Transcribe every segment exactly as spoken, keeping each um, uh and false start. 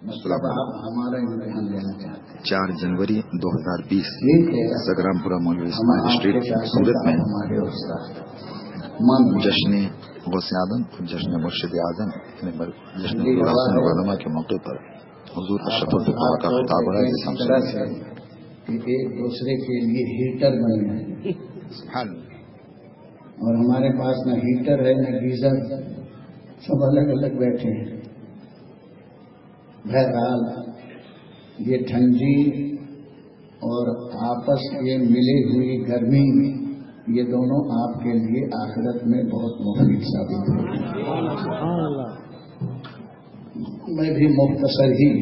ہمارا امتحان لینا چاہتے ہیں. چار جنوری دو ہزار بیس سگرام پورہ مولوی ہم آپ اسٹریٹ کے سورت میں ہمارے استاد جشن غوث اعظم جشن مرشد اعظم جشن مراسم علماء کے موقع پر حضور اشرف الفقراء کا خطاب ہے جس ہم طرح سے کہ ایک دوسرے کے لیے ہیٹر بن گئے اور ہمارے پاس نہ ہیٹر ہے نہ گیزر، سب الگ الگ بیٹھے ہیں. بہرحال یہ ٹھنڈی اور آپس کے ملی ہوئی گرمی یہ دونوں آپ کے لیے آخرت میں بہت مفید ثابت ہوگی. میں بھی مختصر ہی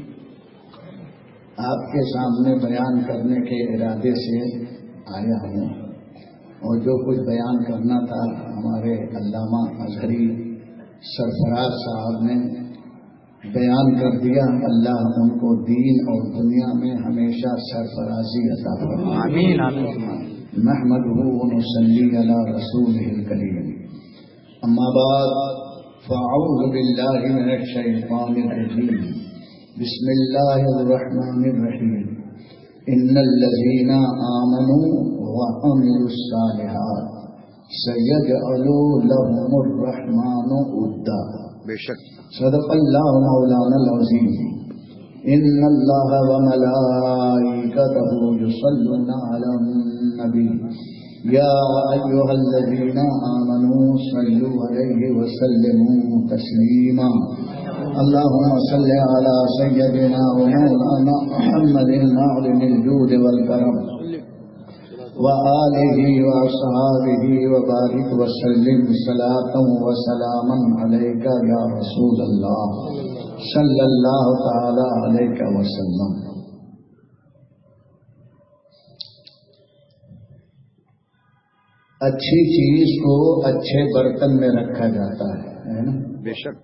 آپ کے سامنے بیان کرنے کے ارادے سے آیا ہوں اور جو کچھ بیان کرنا تھا ہمارے علامہ اظہری سرفراز صاحب نے بیان کر دیا. اللہ ان کو دین اور دنیا میں ہمیشہ سرفرازی عطا فرمائے. نحمدہ و نصلی علی رسولہ الکریم. اما بعد فاعوذ باللہ من الشیطان الرجیم. بسم اللہ الرحمن الرحیم. ان الذین آمنوا وعملوا الصالحات سیجعل لهم الرحمن ودا. بے شک صدق اللہ مولانا العظیم. ان اللہ وملائکتہ یصلون علی النبی یا ایھا الذین آمنوا صلوا علیہ وسلموا تسلیما. اللهم صل على سيدنا ومولانا محمد معلم الجود والكرم وآله وأصحابه وبارك وسلم صلاة وسلاما عليك يا رسول الله صلى الله تعالى عليك وسلم. اچھی چیز کو اچھے برتن میں رکھا جاتا ہے نا. بے شک.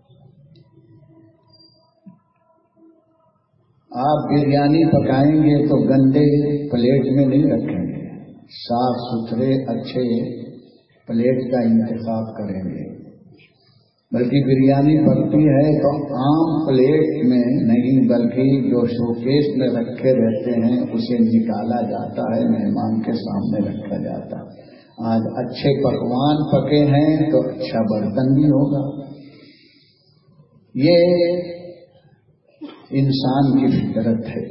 آپ بریانی پکائیں گے تو گندے پلیٹ میں نہیں رکھیں گے، صاف ستھرے اچھے پلیٹ کا انتخاب کریں گے. بلکہ بریانی پکتی ہے تو عام پلیٹ میں نہیں بلکہ جو شوکیس میں رکھے رہتے ہیں اسے نکالا جاتا ہے، مہمان کے سامنے رکھا جاتا ہے. آج اچھے پکوان پکے ہیں تو اچھا برتن بھی ہوگا. یہ انسان کی فطرت ہے.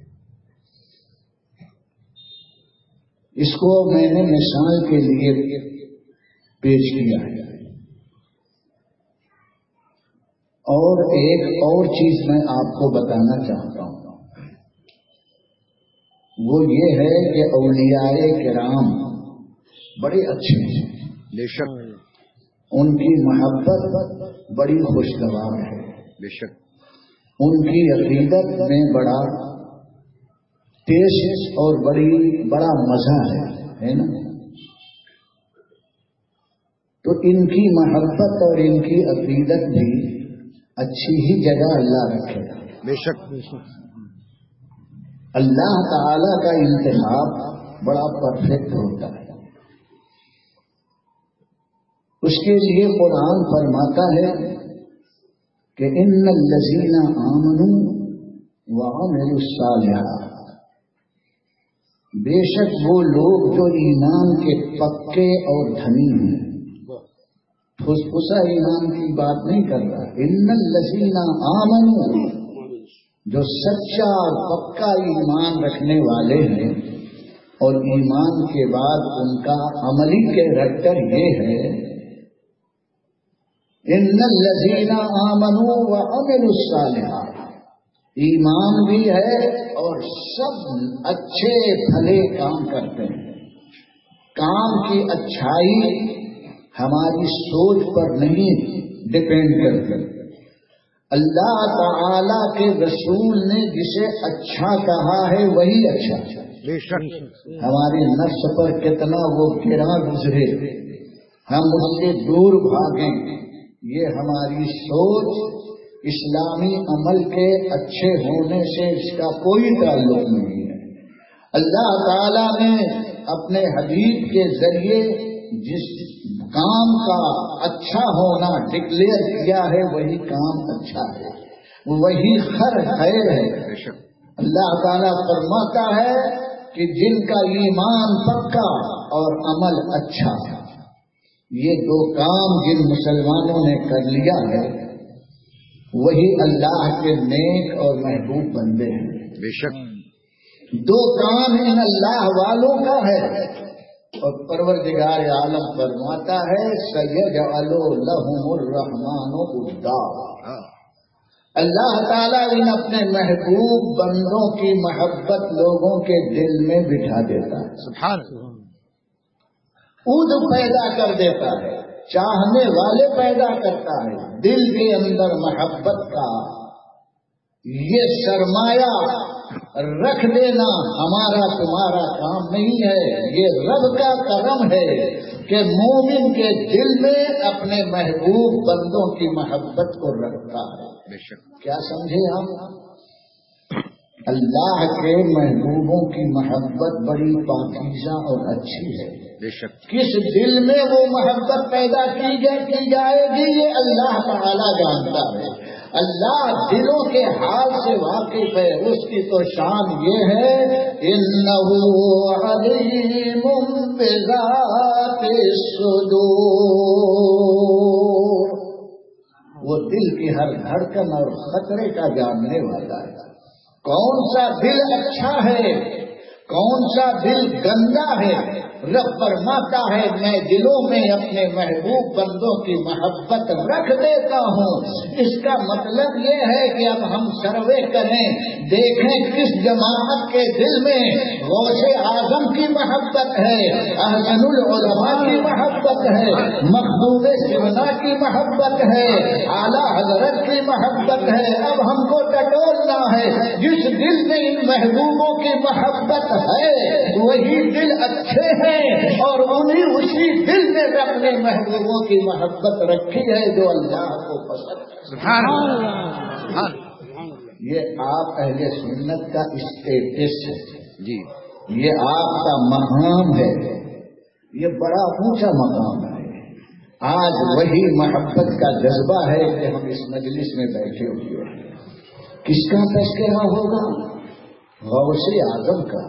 اس کو میں نے مثال کے لیے پیش کیا ہے. اور ایک اور چیز میں آپ کو بتانا چاہتا ہوں، وہ یہ ہے کہ اولیاء کرام بڑے اچھے ہیں. بے شک. ان کی محبت بڑی خوشگوار ہے. بے شک. ان کی عقیدت میں بڑا ٹیسٹ اور بڑی بڑا مزہ ہے ہے نا. تو ان کی محبت اور ان کی عقیدت بھی اچھی ہی جگہ اللہ رکھے گا. بے شک. اللہ تعالی کا انتخاب بڑا پرفیکٹ ہوتا ہے. اس کے لیے قرآن فرماتا ہے کہ ان الذین آمنوا وعملوا الصالحات، بے شک وہ لوگ جو ایمان کے پکے اور دھنی ہیں. پھسپھسا ایمان کی بات نہیں کر رہا. ان الذین آمنوا، جو سچا اور پکا ایمان رکھنے والے ہیں اور ایمان کے بعد ان کا عملی کیریکٹر یہ ہے ان الذین آمنوا وعملوا الصالحات. ایمان بھی ہے اور سب اچھے بھلے کام کرتے ہیں. کام کی اچھائی ہماری سوچ پر نہیں ڈپینڈ کرتی. اللہ تعالی کے رسول نے جسے اچھا کہا ہے وہی اچھا. ہماری نفس پر کتنا وہ گرا گزرے ہم اس سے دور بھاگیں، یہ ہماری سوچ اسلامی عمل کے اچھے ہونے سے اس کا کوئی تعلق نہیں ہے. اللہ تعالی نے اپنے حبیب کے ذریعے جس کام کا اچھا ہونا ڈکلیئر کیا ہے وہی کام اچھا ہے. وہی خیر خیر ہے. اللہ تعالیٰ فرماتا ہے کہ جن کا ایمان پکا اور عمل اچھا، یہ دو کام جن مسلمانوں نے کر لیا ہے وہی اللہ کے نیک اور محبوب بندے ہیں. بے شک دو کام ان اللہ والوں کا ہے. اور پروردگار عالم فرماتا ہے سیجعل لہم الرحمن ودا. اللہ تعالیٰ ان اپنے محبوب بندوں کی محبت لوگوں کے دل میں بٹھا دیتا ہے. سبحان اود پیدا کر دیتا ہے، چاہنے والے پیدا کرتا ہے. دل کے اندر محبت کا یہ سرمایہ رکھ دینا ہمارا تمہارا کام نہیں ہے. یہ رب کا کرم ہے کہ مومن کے دل میں اپنے محبوب بندوں کی محبت کو رکھتا ہے. کیا سمجھے ہم؟ اللہ کے محبوبوں کی محبت بڑی پاکیزہ اور اچھی ہے. کس دل میں وہ محبت پیدا کی جائے گی یہ اللہ تعالی جانتا ہے. اللہ دلوں کے حال سے واقف ہے. اس کی تو شان یہ ہے انہ علیم بذات الصدور. وہ دل کی ہر دھڑکن اور خطرے کا جاننے والا ہے. کون سا دل اچھا ہے، کون سا دل گندا ہے. رب فرماتا ہے میں دلوں میں اپنے محبوب بندوں کی محبت رکھ دیتا ہوں. اس کا مطلب یہ ہے کہ اب ہم سروے کریں، دیکھیں کس جماعت کے دل میں غوث اعظم کی محبت ہے، احسن العلماء کی محبت ہے، مخدوم سمنا کی محبت ہے، اعلیٰ حضرت کی محبت ہے. اب ہم کو ٹٹولنا ہے. جس دل میں ان محبوبوں کی محبت ہے وہی دل اچھے ہیں اور انہیں اسی دل میں اپنے محبوبوں کی محبت رکھی ہے جو اللہ کو پسند ہے. سبحان اللہ. یہ آپ اہل سنت کا اسٹیٹس ہے جی، یہ آپ کا مقام ہے، یہ بڑا اونچا مقام ہے. آج وہی محبت کا جذبہ ہے کہ ہم اس مجلس میں بیٹھے ہوئے ہیں. کس کا تذکرہ ہوگا؟ غوث اعظم کا.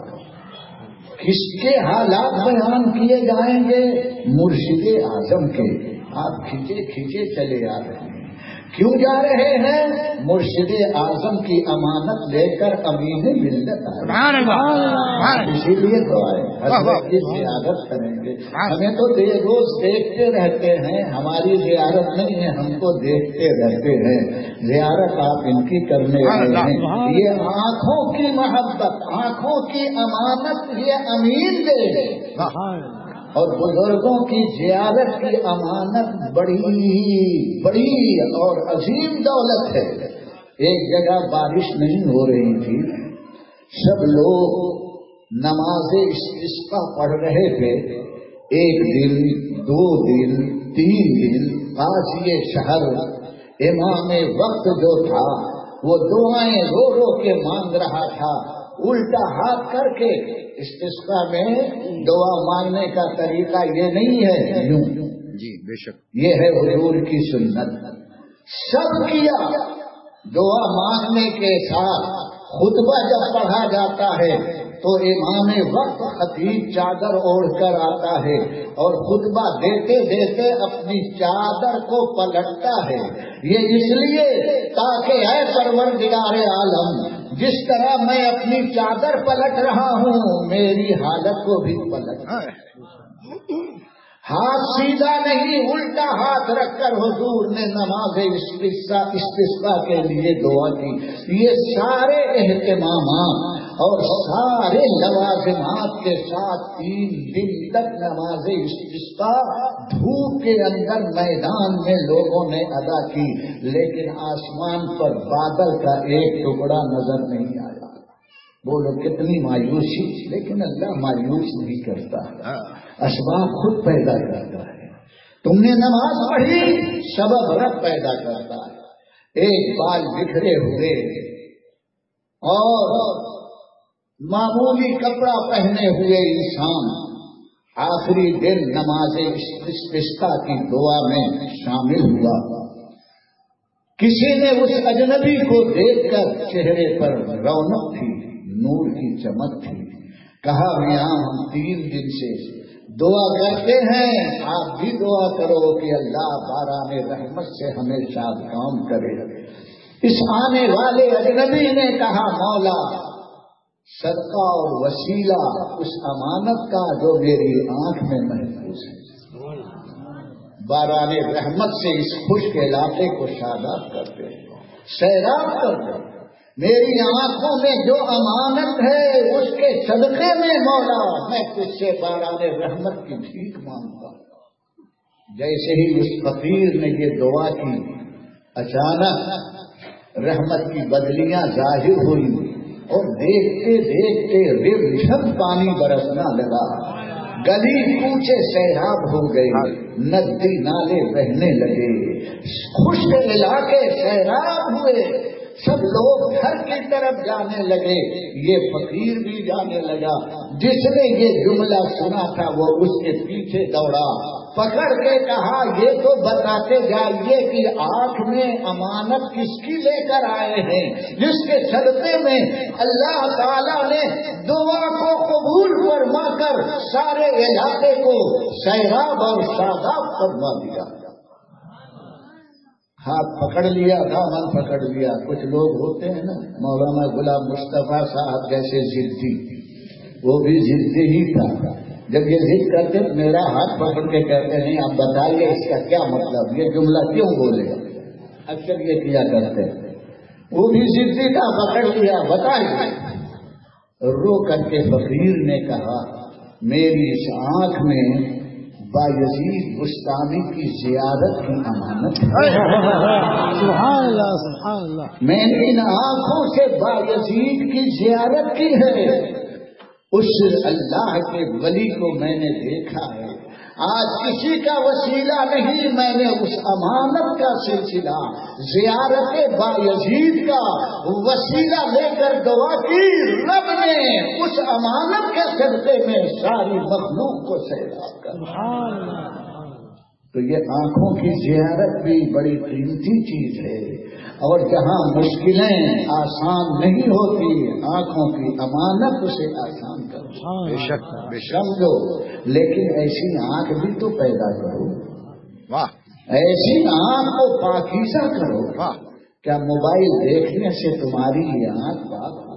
کس کے حالات بیان کیے جائیں گے؟ مرشد اعظم کے. آپ کھینچے کھینچے چلے آ رہے ہیں. کیوں جا رہے ہیں؟ مرشد اعظم کی امانت لے کر امین ملت آئے، اسی لیے تو آئے. حضرت کی زیارت کریں گے. ہمیں تو دے روز دیکھتے رہتے ہیں، ہماری زیارت نہیں ہے، ہم کو دیکھتے رہتے ہیں. زیارت آپ ان کی کرنے والے ہیں. یہ آنکھوں کی محبت، آنکھوں کی امانت یہ امین دے. اور بزرگوں کی زیارت کی امانت بڑی بڑی اور عظیم دولت ہے. ایک جگہ بارش نہیں ہو رہی تھی، سب لوگ نماز استسقا پڑھ رہے تھے. ایک دن، دو دن، تین دن قاضی شہر امام وقت جو تھا وہ دعائیں رو رو کے مانگ رہا تھا. الٹا ہاتھ کر کے. استسقا میں دعا مانگنے کا طریقہ یہ نہیں ہے یوں. جی بے شک یہ ہے حضور کی سنت. سب کیا. دعا مانگنے کے ساتھ خطبہ جب پڑھا جاتا ہے تو امام وقت خطیب چادر اوڑھ کر آتا ہے اور خطبہ دیتے دیتے اپنی چادر کو پلٹتا ہے. یہ اس لیے تاکہ اے پروردگار عالم جس طرح میں اپنی چادر پلٹ رہا ہوں میری حالت کو بھی پلٹ. ہاتھ سیدھا نہیں، الٹا ہاتھ رکھ کر حضور نے نماز استسقا کے لیے دعا کی. یہ سارے اہتمامات اور سارے لوازمات کے ساتھ تین دن تک نماز استسقا دھوپ کے اندر میدان میں لوگوں نے ادا کی. لیکن آسمان پر بادل کا ایک ٹکڑا نظر نہیں آیا. بولو کتنی مایوسی. لیکن اللہ مایوس نہیں کرتا، اسباب خود پیدا کرتا ہے. تم نے نماز پڑھی، سبب رب پیدا کرتا ہے. ایک بال بکھرے ہوئے اور معمولی کپڑا پہنے ہوئے انسان آخری دن نماز استسقا کی دعا میں شامل ہوا کسی نے اس اجنبی کو دیکھ کر چہرے پر رونق تھی، نور کی چمک تھی، کہا میاں ہم تین دن سے دعا کرتے ہیں، آپ بھی دعا کرو کہ اللہ باران رحمت سے ہمیشہ کام کرے۔ اس آنے والے اجنبی نے کہا مولا صدقہ اور وسیلہ اس امانت کا جو میری آنکھ میں محفوظ ہے، باران رحمت سے اس خشک علاقے کو شاداب کرتے، سیراب کرتے، میری آنکھوں میں جو امانت ہے اس کے صدقے میں مولا میں تجھ سے باران رحمت کی بھیک مانگتا ہوں۔ جیسے ہی اس فقیر نے یہ دعا کی، اچانک رحمت کی بدلیاں ظاہر ہوئی اور دیکھتے دیکھتے رم پانی برسنا لگا، گلی کوچے سیراب ہو گئے، ندی نالے بہنے لگے، خشک علاقے سیراب ہوئے، سب لوگ گھر کی طرف جانے لگے، یہ فقیر بھی جانے لگا۔ جس نے یہ جملہ سنا تھا وہ اس کے پیچھے دوڑا، پکڑ کے کہا یہ تو بتاتے جائیے کہ آنکھ میں امانت کس کی لے کر آئے ہیں جس کے صدقے میں اللہ تعالی نے دعا کو قبول فرما کر سارے علاقے کو سیراب اور شاداب فرما دیا۔ ہاتھ پکڑ لیا، دامن پکڑ لیا۔ کچھ لوگ ہوتے ہیں نا، مولانا غلام مصطفیٰ صاحب جیسے ضدی، وہ بھی ضدی ہی تھا۔ جب یہ ضد کرتے میرا ہاتھ پکڑ کے کہتے ہیں آپ بتائیے اس کا کیا مطلب، یہ جملہ کیوں بولے گا، اکثر یہ کیا کرتے ہیں۔ وہ بھی ضدی کا پکڑ لیا، بتائیے۔ رو کر کے فقیر نے کہا میری اس آنکھ میں بایزید بستانی کی زیارت کی امانت ہے، سبحان اللہ سبحان اللہ، میں نے ان آنکھوں سے بایزید کی زیارت کی ہے، اس اللہ کے ولی کو میں نے دیکھا ہے۔ آج کسی کا وسیلہ نہیں، میں نے اس امانت کا سلسلہ زیارت بایزید کا وسیلہ لے کر دعا کی، رب نے اس امانت کے صدقے میں ساری مخلوق کو سیراب کر۔ تو یہ آنکھوں کی زیارت بھی بڑی قیمتی چیز ہے، اور جہاں مشکلیں آسان نہیں ہوتی آنکھوں کی امانت اسے آسان کرو، بے شک بے شک سمجھو۔ لیکن ایسی آنکھ بھی تو پیدا کرو، واہ ایسی آنکھ کو پاکیزہ کرو۔ واہ، کیا موبائل دیکھنے سے تمہاری یہ آنکھ پاک ہو؟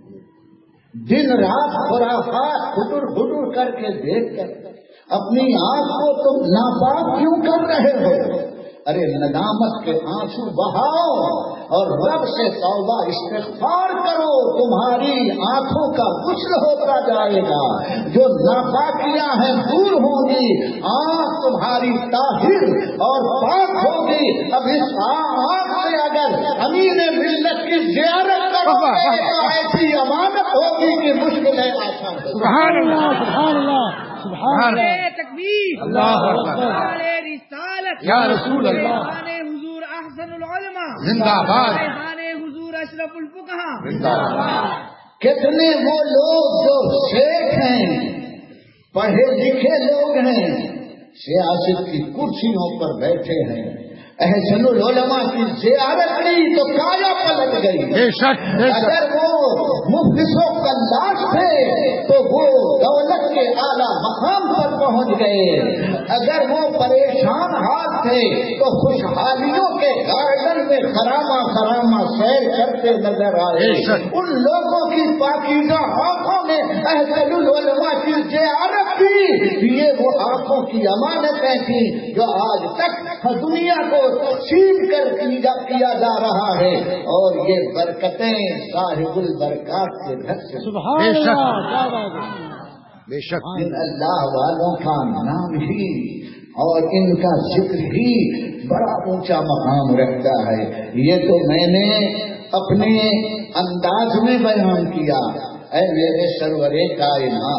دن رات خرافات خٹر خٹر کر کے دیکھ کر اپنی آنکھ کو تم ناپاک کیوں کر رہے ہو؟ ارے ندامت کے آنسو بہاؤ اور رب سے توبہ استغفار کرو، تمہاری آنکھوں کا غسل ہوتا جائے گا، جو ناپاکیاں ہیں دور ہوں گی، آنکھ تمہاری طاہر اور پاک ہوگی۔ اب اس آنکھ سے اگر امین ملت کی زیارت کرو گے تو ایسی امانت ہوگی کہ مشکلیں آسان ہوگی۔ سبحان اللہ سبحان اللہ سبحان اللہ، تکبیر، اللہ اکبر، نعرہ رسالت یا رسول اللہ، ریحان حضور احسن العلماء، زندہ باد، ریحان حضور اشرف الفقہاء، زندہ باد۔ کتنے وہ لوگ جو شیخ ہیں، پڑھے لکھے لوگ ہیں، سیاست کی کرسیوں پر بیٹھے ہیں، احسن العلماء کی زیارت کی تو کایا پلٹ گئی۔ بے شک بے شک، اگر وہ مفلسوں کا لاش تھے تو وہ دولت کے اعلیٰ مقام پر پہنچ گئے، اگر وہ پریشان حال تھے تو خوشحالیوں کے گارڈن میں خرامہ خرامہ سیر کرتے نظر آئے۔ ان لوگوں کی پاکیزہ آنکھوں نے احسن العلماء کی زیارت کی، یہ وہ آنکھوں کی امانتیں تھیں جو آج تک دنیا کو تقسیم کر کیا جا رہا ہے، اور یہ برکتیں صاحب البرکات کے گھر سے۔ سبحان بے شک اللہ، کیا بات ہے، بے شک، ان اللہ والوں کا نام ہی اور ان کا ذکر ہی بڑا اونچا مقام رکھتا ہے۔ یہ تو میں نے اپنے انداز میں بیان کیا۔ اے میرے سرور کائنات،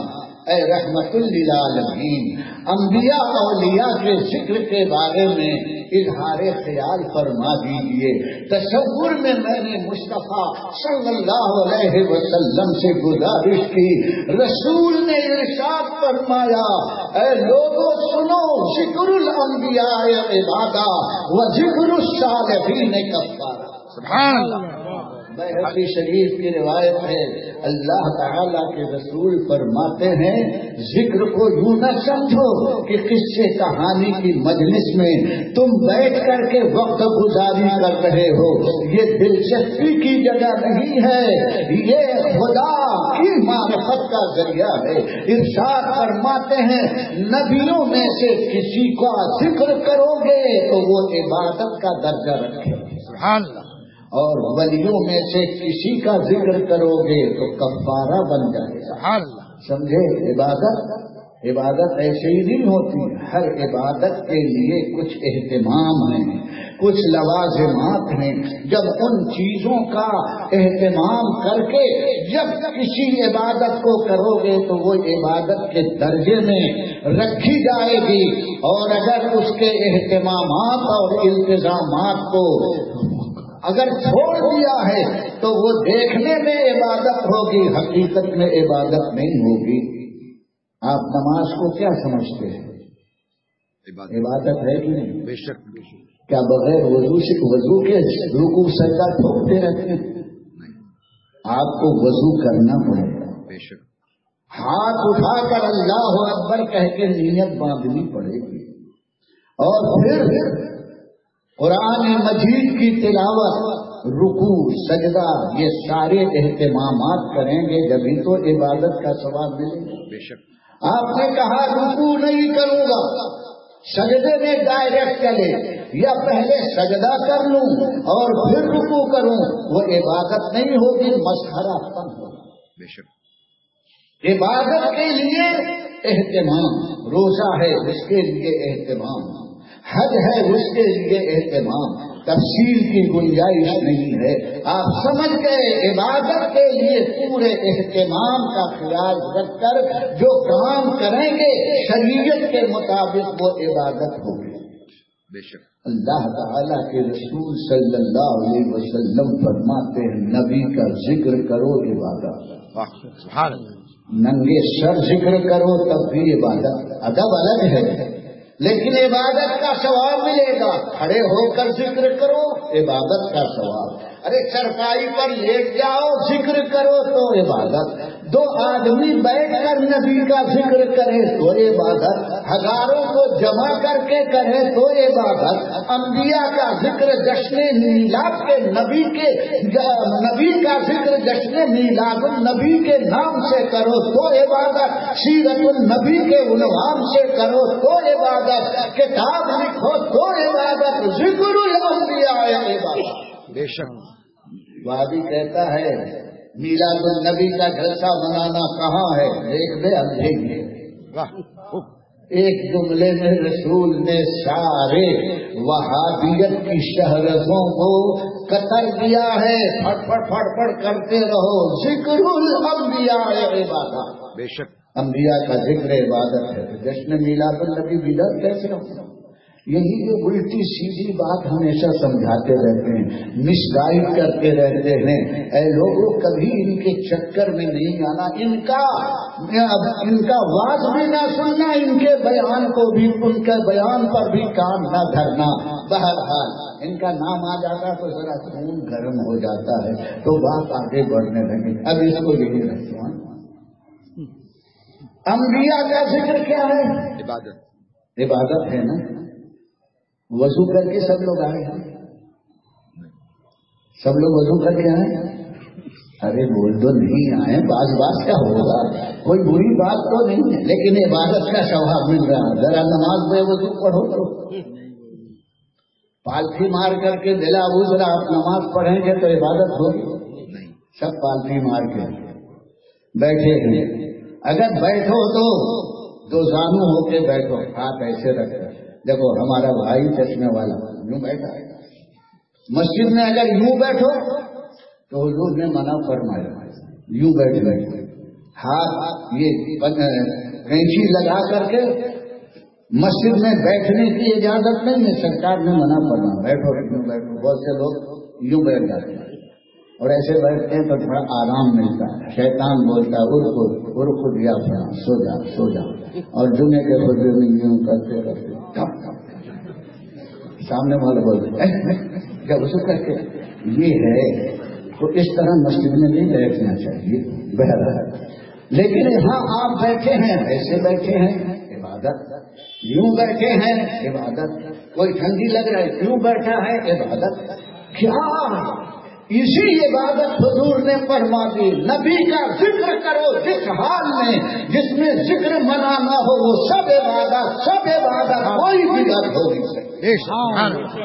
اے رحمت للعالمین، انبیاء اولیاء کے ذکر کے بارے میں اظہار خیال فرما دیجیے۔ تصور میں میں نے مصطفیٰ صلی اللہ علیہ وسلم سے گزارش کی، رسول نے ارشاد فرمایا اے لوگوں سنو، ذکر الانبیاء عبادہ و ذکر الصالحین کفارہ۔ سبحان اللہ۔ بیہقی شریف کی روایت ہے، اللہ تعالیٰ کے رسول فرماتے ہیں ذکر کو یوں نہ سمجھو کہ قصے کہانی کی مجلس میں تم بیٹھ کر کے وقت گزاری کر رہے ہو، یہ دلچسپی کی جگہ نہیں ہے، یہ خدا کی معرفت کا ذریعہ ہے۔ ارشاد فرماتے ہیں نبیوں میں سے کسی کا ذکر کرو گے تو وہ عبادت کا درجہ رکھے، سبحان اللہ، اور ولیوں میں سے کسی کا ذکر کرو گے تو کفارہ بن جائے گا۔ سبحان اللہ۔ سمجھے؟ عبادت عبادت ایسے ہی نہیں ہوتی، ہر عبادت کے لیے کچھ اہتمام ہیں، کچھ لوازمات ہیں۔ جب ان چیزوں کا اہتمام کر کے جب کسی عبادت کو کرو گے تو وہ عبادت کے درجے میں رکھی جائے گی، اور اگر اس کے اہتمامات اور التزامات کو اگر چھوڑ دیا ہے تو وہ دیکھنے میں عبادت ہوگی، حقیقت میں عبادت نہیں ہوگی۔ آپ نماز کو کیا سمجھتے ہیں؟ عبادت ہے کہ نہیں؟ بے شک۔ کیا بغیر وضو سے وضو کے رکوع سجدہ ٹھوکتے رہتے ہیں؟ آپ کو وضو کرنا پڑے گا، بے شک، ہاتھ اٹھا کر اللہ اکبر کہہ کے نیت باندھنی پڑے گی، اور پھر قرآن مجید کی تلاوت، رکوع، سجدہ، یہ سارے اہتمامات کریں گے جبھی تو عبادت کا ثواب ملے گا۔ بے شک۔ آپ نے کہا رکوع نہیں کروں گا، سجدے میں ڈائریکٹ چلے، یا پہلے سجدہ کر لوں اور پھر رکوع کروں، وہ عبادت نہیں ہوگی، مسخرہ فن ہوگا۔ بے شک۔ عبادت کے لیے اہتمام، روزہ ہے اس کے لیے اہتمام، حج ہے اس کے لیے اہتمام، تفصیل کی گنجائش نہیں ہے۔ آپ سمجھ گئے، عبادت کے لیے پورے اہتمام کا خیال رکھ کر جو کام کریں گے شریعت کے مطابق وہ عبادت ہوگی۔ بے شک۔ اللہ تعالیٰ کے رسول صلی اللہ علیہ وسلم فرماتے ہیں نبی کا ذکر کرو عبادت، سبحان اللہ۔ ننگے سر ذکر کرو تب بھی عبادت، ادب الگ ہے لیکن عبادت کا ثواب ملے گا۔ کھڑے ہو کر ذکر کرو، عبادت کا ثواب۔ ارے چرپائی پر لیٹ جاؤ، ذکر کرو تو عبادت۔ دو آدمی بیٹھ کر نبی کا ذکر کرے تو عبادت، ہزاروں کو جمع کر کے کرے تو عبادت۔ انبیاء کا ذکر جشن میلاد کے نبی کے نبی کا ذکر جشن میلاد النبی کے نام سے کرو تو عبادت، سیرت النبی کے عنوان سے کرو تو عبادت، کتاب لکھو تو عبادت، ذکر الانبیاء عبادت۔ بے شک۔ وادی کہتا ہے میلاد النبی کا جلسہ منانا کہاں ہے؟ دیکھ دے اندھے میں۔ ایک جملے میں رسول نے سارے وہابیت کی شہرتوں کو قتل دیا ہے۔ پھٹ پھٹ پھٹ پھٹ کرتے رہو، ذکر الانبیاء عبادت۔ بے شک۔ انبیاء کا ذکر عبادت ہے، جشن میلاد النبی بدعت کیسے ہوگا؟ یہی یہ الٹی سیدھی بات ہمیشہ سمجھاتے رہتے ہیں، مس گائیڈ کرتے رہتے ہیں۔ اے لوگوں کبھی ان کے چکر میں نہیں آنا، ان کا ان کا واز بھی نہ سننا، ان کے بیان کو بھی، ان کے بیان پر بھی کام نہ دھرنا۔ بہرحال ان کا نام آ جاتا تو ذرا خون گرم ہو جاتا ہے تو بات آگے بڑھنے لگے۔ اب اس کو یہی رکھتا ہوں، انبیاء کا ذکر کیا ہے؟ عبادت۔ عبادت ہے نا۔ وضو کر کے سب لوگ آئے ہیں، سب لوگ وضو کر کے آئے؟ ارے بول تو نہیں آئے، بعض بات کیا ہوگا، کوئی بری بات تو نہیں ہے، لیکن عبادت کا ثواب مل رہا ہے۔ ذرا نماز میں وضو پڑھو تو پالتھی مار کر کے بلا ذرا آپ نماز پڑھیں گے تو عبادت ہوگی؟ سب پالتھی مار کے بیٹھے ہیں۔ اگر بیٹھو تو دو زانو ہو کے بیٹھو، ہاتھ ایسے رکھ کر، دیکھو ہمارا بھائی چشمے والا یوں بیٹھا ہے۔ مسجد میں اگر یوں بیٹھو تو حضور نے منع فرمایا، یوں بیٹھ بیٹھو، ہاتھ یہ کینچی لگا کر کے مسجد میں بیٹھنے کی اجازت نہیں ہے، سرکار نے منع کرنا، بیٹھو بیٹھو بیٹھو۔ بہت سے لوگ یوں بیٹھ جاتے ہیں اور ایسے بیٹھتے ہیں تو تھوڑا آرام ملتا ہے، شیطان بولتا ہے ارخود ارخود یا فلاں، سو جا سو جا، اور جمعے کے خطبے میں یوں کرتے کرتے کب کب سامنے والے بولتے جب اسے کرتے یہ ہے تو اس طرح مسجد میں نہیں بیٹھنا چاہیے بہرحال۔ لیکن یہاں آپ بیٹھے ہیں، ایسے بیٹھے ہیں عبادت، یوں بیٹھے ہیں عبادت، کوئی ٹھنڈی لگ رہا ہے کیوں بیٹھا ہے عبادت، کیا اسی عبادت حضور نے فرما دی نبی کا ذکر کرو جس حال میں جس میں ذکر منع نہ ہو وہ سب عبادت، سب عبادت، کوئی بدعت ہو نہیں سکتی۔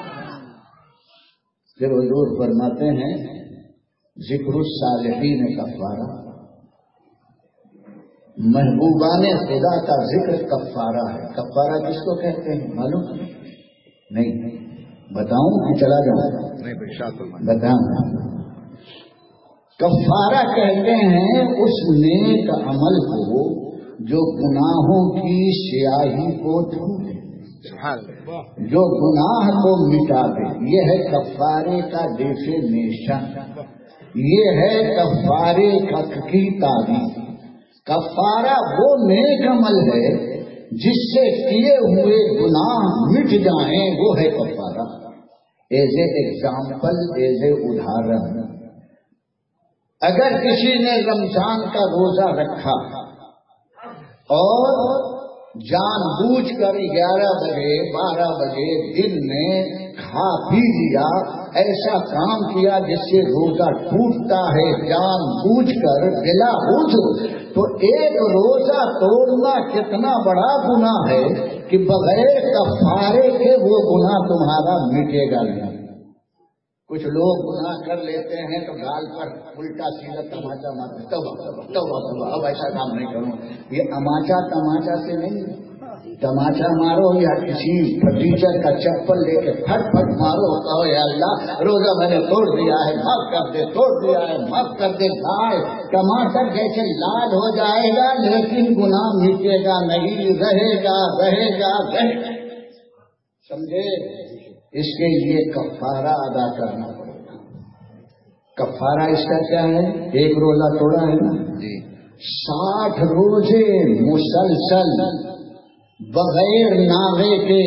پھر حضور فرماتے ہیں ذکر الصالحین کفارہ، محبوبان خدا کا ذکر کفارہ ہے۔ کفارہ کس کو کہتے ہیں معلوم نہیں؟ بتاؤں کہ چلا جاؤں؟ بتاؤں۔ کفارہ کہتے ہیں اس نیک عمل کو جو گناہوں کی سیاہی کو دھو دے، جو گناہ کو مٹا دے، یہ ہے کفارے کا ڈیفینیشن، یہ ہے کفارے کی تعریف۔ کفارہ وہ نیک عمل ہے جس سے کیے ہوئے گناہ مٹ جائیں، وہ ہے کفارہ۔ As a example, as a ادھارن، اگر کسی نے رمضان کا روزہ رکھا اور جان بوجھ کر گیارہ بجے بارہ بجے دن میں کھا پی لیا، ایسا کام کیا جس سے روزہ ٹوٹتا ہے جان بوجھ کر بلا عذر، تو ایک روزہ توڑنا کتنا بڑا گناہ ہے کہ بغیر کفارے کے وہ گناہ تمہارا مٹے گا نہیں۔ کچھ لوگ گناہ کر لیتے ہیں تو گال پر الٹا سیدھا تماچا مارتے، توبہ توبہ توبہ توبہ، اب ایسا کام نہیں کروں۔ یہ اماچا تماچا سے نہیں، تماچا مارو یا کسی ٹیچر کا چپل لے کے پھٹ پھٹ مارو، کہو یا اللہ روزہ میں نے توڑ دیا ہے معاف کر دے، توڑ دیا ہے معاف کر دے۔ گائے ٹماٹر جیسے لال ہو جائے گا لیکن گناہ مٹے گا نہیں، رہے گا رہے گا رہے گا، سمجھے؟ اس کے لیے کفارہ ادا کرنا پڑے گا۔ کفارہ اس کا کیا ہے؟ ایک روزہ توڑا ہے نا، ساٹھ روزے مسلسل بغیر ناغے کے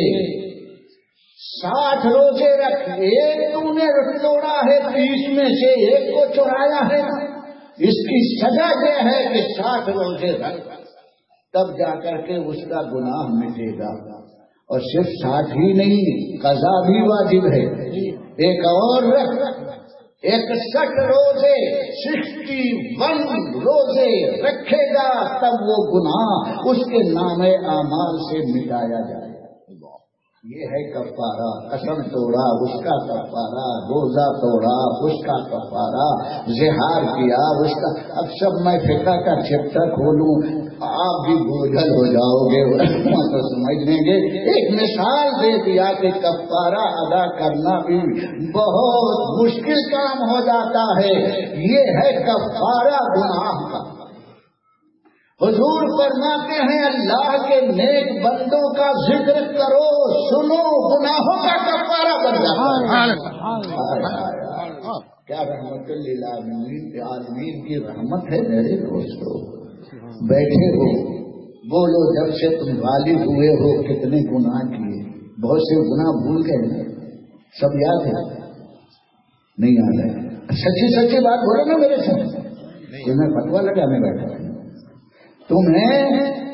ساٹھ روزے رکھ، ایک تو نے توڑا ہے بیس میں سے ایک کو چورایا ہے، اس کی سزا یہ ہے کہ ساٹھ روزے رکھ، تب جا کر کے اس کا گناہ مٹے گا۔ اور صرف ساٹھ ہی نہیں، قضا بھی واجب ہے، ایک اور رکھ، اکسٹھ روزے سکسٹی ون روزے رکھے گا، تب وہ گناہ اس کے نام اعمال سے مٹایا جائے گا۔ یہ ہے کفارہ۔ قسم توڑا اس کا کفارہ، روزہ توڑا اس کا کفارہ، زہار کیا اس کا۔ اب سب میں فقہ کا چیپٹر کھولوں آپ بھی بوجھل ہو جاؤ گے، تو سمجھ لیں گے۔ ایک مثال دے دیا کہ کفارہ ادا کرنا بھی بہت مشکل کام ہو جاتا ہے۔ یہ ہے کفارہ گناہ کا۔ حضور فرماتے ہیں اللہ کے نیک بندوں کا ذکر کرو، سنو، گناہوں کا کفارہ بن جاتا ہے۔ کیا رحمت للعالمین عالمین کی رحمت ہے میرے دوستو۔ بیٹھے ہو، بولو جب سے تم غالب ہوئے ہو کتنے گناہ کیے، بہت سے گناہ بھول گئے، سب یاد ہے نہیں یاد ہے؟ سچی سچی بات بولو نا میرے سے، تمہیں فتویٰ لگانے بیٹھا تمہیں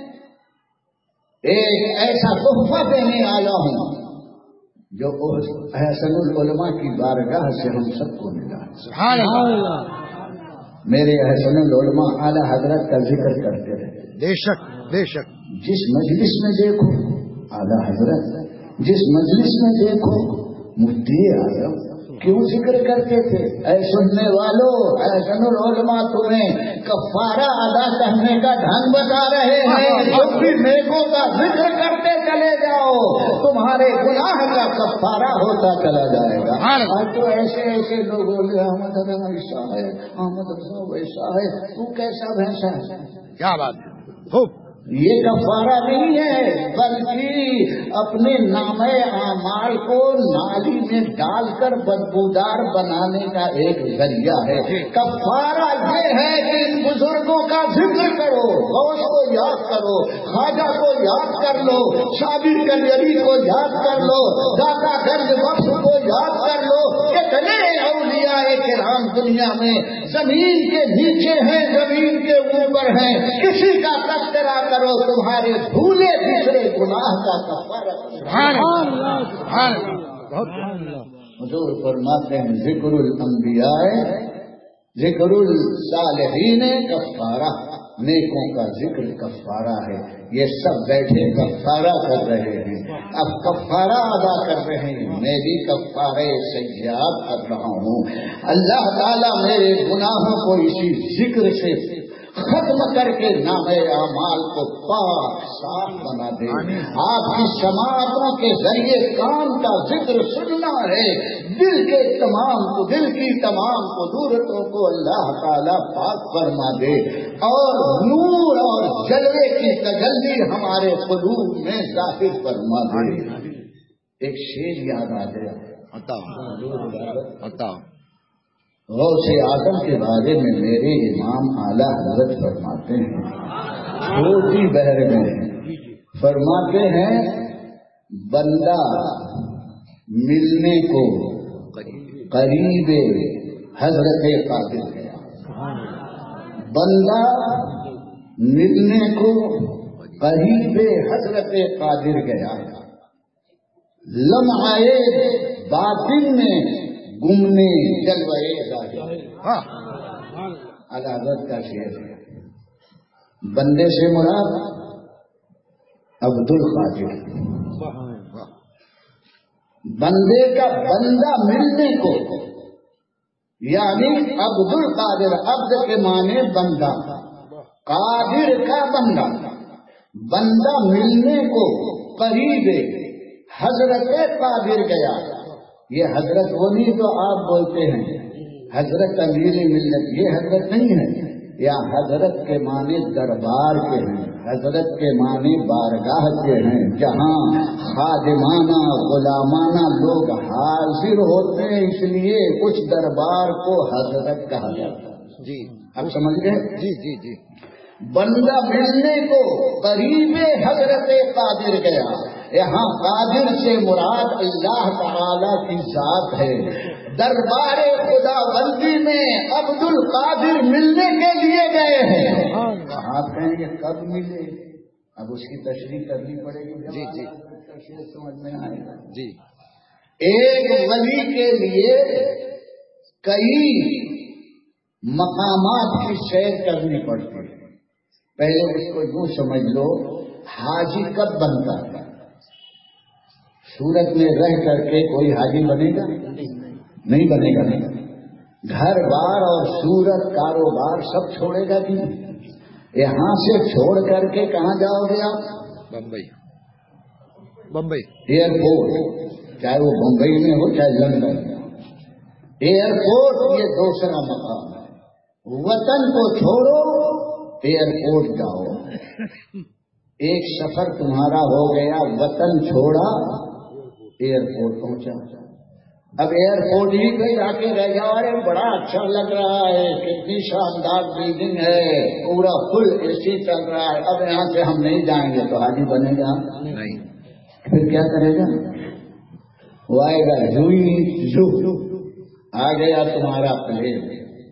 ایک ایسا تحفہ دینے آیا ہوں جو احسن العلماء کی بارگاہ سے ہم سب کو ملا۔ سبحان اللہ۔ میرے احسن العلماء اعلی حضرت کا ذکر کرتے رہے، بے شک بے شک۔ جس مجلس میں دیکھو اعلی حضرت، جس مجلس میں دیکھو مفتی اعظم، کیوں ذکر کرتے تھے؟ اے سننے والوں، احسن العلماء تمہیں کفارہ ادا کرنے کا ڈھنگ بتا رہے ہیں. جب بھی نیکوں کا ذکر کرتے چلے جاؤ تمہارے گناہ کا کفارہ ہوتا چلا جائے گا. آج تو ایسے ایسے لوگ بولے احمد ادم ایسا ہے، احمد ادم ویسا ہے، تو کیسا بھینسا ہے؟ کیا بات خوب. یہ کفارہ نہیں ہے، بلکہ اپنے نامہ اعمال کو نالی میں ڈال کر بدبودار بنانے کا ایک ذریعہ ہے. کفارہ یہ ہے کہ ان بزرگوں کا ذکر کرو، غوث کو یاد کرو، خواجہ کو یاد کر لو، شابر کلیری کو یاد کر لو، داتا گنج بخش کو یاد کر لو. کتنے اولیاء کرام دنیا میں زمین کے نیچے ہیں، زمین کے اوپر ہیں، کسی کا تذکرہ کرو تمہارے بھولے دوسرے گناہ کا کفارہ. حضور فرماتے ہیں ذکر الانبیاء ذکر الصالحین کفارہ، نیکوں کا ذکر کفارہ ہے. یہ سب بیٹھے کفارہ کر رہے ہیں، اب کفارہ ادا کر رہے ہیں. میں بھی کفارہ سیئات کر رہا ہوں. اللہ تعالیٰ میرے گناہوں کو اسی ذکر سے ختم کر کے نام اعمال کو پاک صاف بنا دے. آپ کی سماعتوں کے ذریعے کان کا ذکر سننا ہے، دل کے تمام کو دل کی تمام قدرتوں کو اللہ تعالیٰ پاک فرما دے، اور نور اور جلوے کی تجلی ہمارے قلوب میں ظاہر فرما دے. ایک شعر یاد آ گیا. غوث اعظم کے بارے میں میرے امام اعلیٰ حضرت فرماتے ہیں، چھوٹی بحر میں فرماتے ہیں بندہ ملنے کو قریب حضرت قادر گیا. بندہ ملنے کو قریب حضرت قادر گیا. لمحے باطن میں گمنے جلوے عدالت کا شعر ہے. بندے سے مراد عبد القادر. بندے کا بندہ ملنے کو، یعنی عبد القادر، عبد کے معنی بندہ، قادر کا بندہ. بندہ ملنے کو قریب حضرت قادر گیا. یہ حضرت وہ نہیں تو آپ بولتے ہیں حضرت امیر ملت، یہ حضرت نہیں ہے. یا حضرت کے معنی دربار کے ہیں، حضرت کے معنی بارگاہ کے ہیں، جہاں خادمانہ غلامانہ لوگ حاضر ہوتے ہیں، اس لیے کچھ دربار کو حضرت کہا جاتا ہے. جی آپ سمجھ گئے؟ جی جی جی. بندہ ملنے کو قریب حضرت قادر گیا. یہاں قادر سے مراد اللہ تعالی کی ذات ہے. دربار خدا بندی میں عبد القادر ملنے کے لیے گئے ہیں. آپ کہیں گے کب ملے؟ اب اس کی تشریح کرنی پڑے گی. جی جی تشریح سمجھ میں آئے گا. جی. ایک ولی کے لیے کئی مقامات کی سیر کرنی پڑتی ہے. پہلے اس کو یوں سمجھ لو، حاجی کب بنتا ہے؟ سورت میں رہ کر کے کوئی حاجی بنے گا؟ نہیں بنے گا. گھر بار اور سورت کاروبار سب چھوڑے گا کہ یہاں سے چھوڑ کر کے کہاں جاؤ گے آپ؟ بمبئی. بمبئی ایئرپورٹ، چاہے وہ بمبئی میں ہو چاہے لندن میں. ایئرپورٹ یہ دوسرا مقام ہے. وطن کو چھوڑو، ایئرپورٹ جاؤ. ایک سفر تمہارا ہو گیا، وطن چھوڑا، ایئرپورٹ پہنچا. اب ایئرپورٹ ہی پہ جا کے رہ جاؤ، ارے بڑا اچھا لگ رہا ہے، کتنی شاندار بلڈنگ ہے، پورا فل اے سی چل رہا ہے، اب یہاں سے ہم نہیں جائیں گے تو حاجی بنے گا نہیں. پھر کیا کرے گا؟ وہ آئے گا جوئی جو آ گیا تمہارا پلین،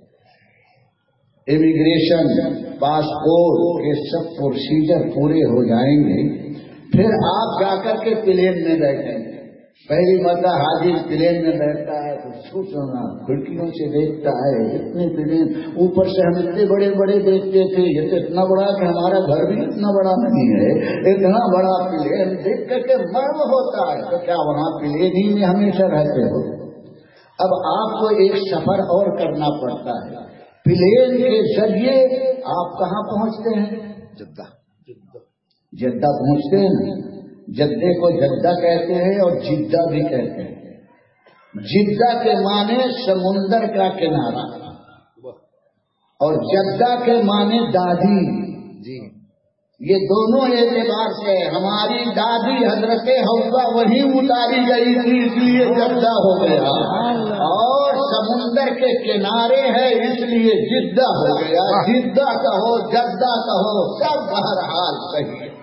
امیگریشن پاسپورٹ کے سب پروسیجر پورے ہو جائیں گے. پھر آپ جا کر کے پلین میں بیٹھیں گے. پہلی مرتبہ حاجی پلین میں بیٹھتا ہے تو سوچنا کھڑکیوں سے دیکھتا ہے، اتنے پلین اوپر سے ہم اتنے بڑے بڑے دیکھتے تھے، یہ تو اتنا بڑا کہ ہمارا گھر بھی اتنا بڑا نہیں ہے. اتنا بڑا پلین دیکھ کر کے مرم ہوتا ہے. تو کیا وہاں پلین ہی میں ہمیشہ رہتے ہو؟ اب آپ کو ایک سفر اور کرنا پڑتا ہے، پلین کے ذریعے آپ کہاں پہنچتے ہیں؟ جدہ جدہ پہنچتے ہیں. جدے کو جدہ کہتے ہیں اور جدہ بھی کہتے ہیں. جدہ کے معنی سمندر کا کنارہ اور جدہ کے معنی دادی. جی یہ دونوں اعتبار سے ہماری دادی حضرت حوا وہی اتاری گئی تھی، اس لیے جدہ ہو گیا، اور سمندر کے کنارے ہے اس لیے جدہ ہو گیا. جدہ کہو جدہ کہو سب بہرحال صحیح ہے.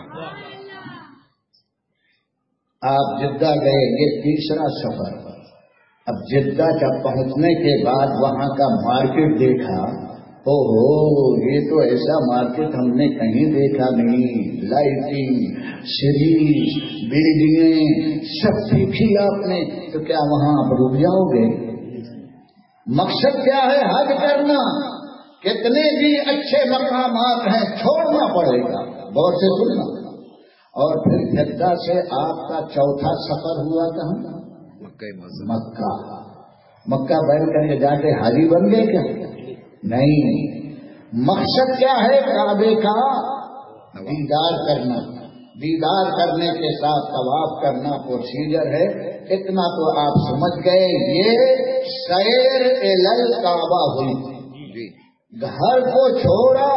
آپ جدہ گئے، یہ تیسرا سفر. اب جدہ جب پہنچنے کے بعد وہاں کا مارکیٹ دیکھا، او ہو یہ تو ایسا مارکیٹ ہم نے کہیں دیکھا نہیں. لائٹنگ، سیریز، بلڈنگیں سب دیکھی آپ نے، تو کیا وہاں آپ رک جاؤ گے؟ مقصد کیا ہے؟ حج کرنا. کتنے بھی اچھے مقامات ہیں چھوڑنا پڑے گا. بہت سے سننا. اور پھر جدہ سے آپ کا چوتھا سفر ہوا کہاں؟ مکہ. مکہ بیٹھ کر کے جا کے حاجی بن گئے کیا؟ نہیں. مقصد کیا ہے؟ کعبے کا دیدار کرنا. دیدار کرنے کے ساتھ طواف کرنا پروسیجر ہے. اتنا تو آپ سمجھ گئے. یہ سیر الل کعبہ ہوئی. گھر کو چھوڑا،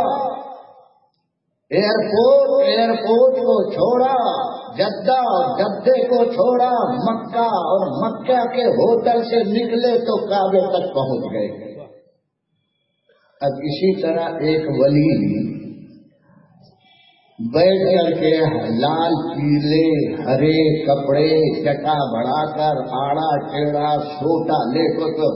ایئرپورٹ ایئرپورٹ کو چھوڑا، جدہ اور جدے کو چھوڑا، مکہ اور مکہ کے ہوٹل سے نکلے تو کعبے تک پہنچ گئے. اب اسی طرح ایک ولی بیٹھ کر کے لال پیلے ہرے کپڑے چٹا بڑھا کر آڑا ٹیڑا سوٹا لے کر تو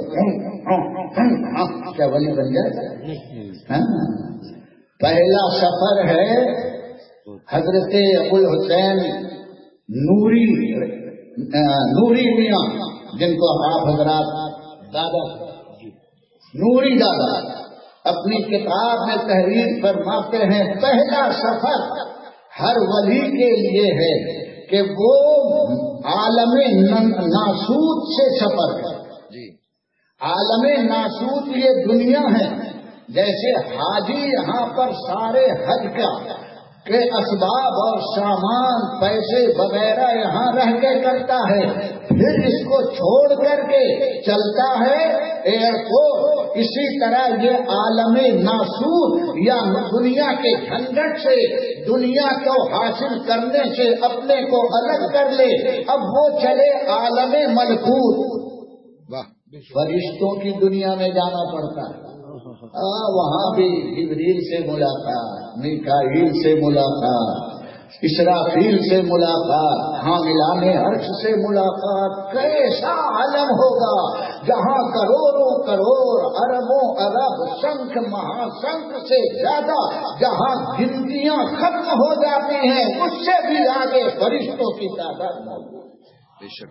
کیا ولی بن جائے؟ پہلا سفر ہے حضرت ابو الحسین نوری نوری میاں، جن کو آپ حضرات دادا نوری دادا اپنی کتاب میں تحریر فرماتے ہیں، پہلا سفر ہر ولی کے لیے ہے کہ وہ عالم ناسوت سے سفر کرے. عالم ناسوت یہ دنیا ہے. جیسے حاجی یہاں پر سارے حج کا کے اسباب اور سامان پیسے وغیرہ یہاں رہ کے کرتا ہے، پھر اس کو چھوڑ کر کے چلتا ہے ایئرپورٹ. اسی طرح یہ عالم ناسوت یا دنیا کے جھنجٹ سے، دنیا کو حاصل کرنے سے اپنے کو الگ کر لے. اب وہ چلے عالم ملکوت. فرشتوں کی دنیا میں جانا پڑتا ہے. آ, وہاں بھی جبریل سے ملاقات، میکائیل سے ملاقات، اسرافیل سے ملاقات، حاملان عرش سے ملاقات. کیسا عالم ہوگا جہاں کروڑوں کروڑ اربوں ارب سنکھ مہا سنکھ سے زیادہ جہاں گنتیاں ختم ہو جاتی ہیں، اس سے بھی آگے فرشتوں کی تعداد موجود.